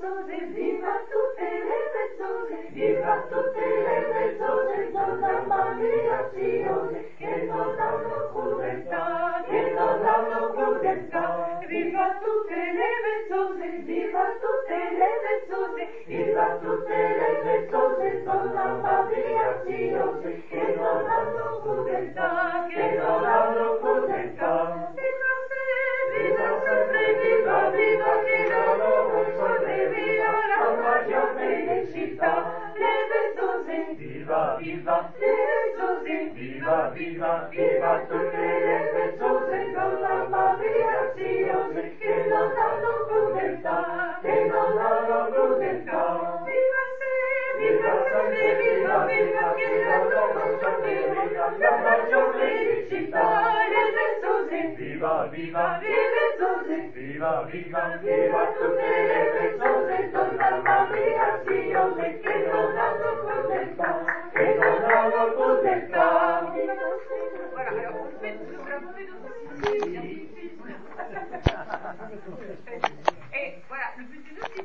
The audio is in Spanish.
vezzose, viva tutte le vezzose, viva tutte le vezzose, donna Maria Ziose, che non hanno crudeltà, che non hanno crudeltà. Viva tutte le vezzose, viva tutte le vezzose, viva tutte le vezzose, donna Maria Ziose, che non hanno crudeltà, che non hanno crudeltà. Viva sempre, viva, viva, che la loro sopravviva la maggior felicità. Le vezzose, viva, viva, le vezzose, viva, viva, viva tutte le vezzose, donna Maria Ziose, che non hanno crudeltà, che non hanno crudeltà. Viva sempre, viva, viva, che la loro sopravviva la maggior felicità. Le vezzose, viva, viva, le vezzose, viva, viva, viva tutte le vezzose, donna Maria Ziose, che non hanno crudeltà, che non hanno crudeltà. Voilà, alors vous le faites aussi. Et voilà, le but du jeu,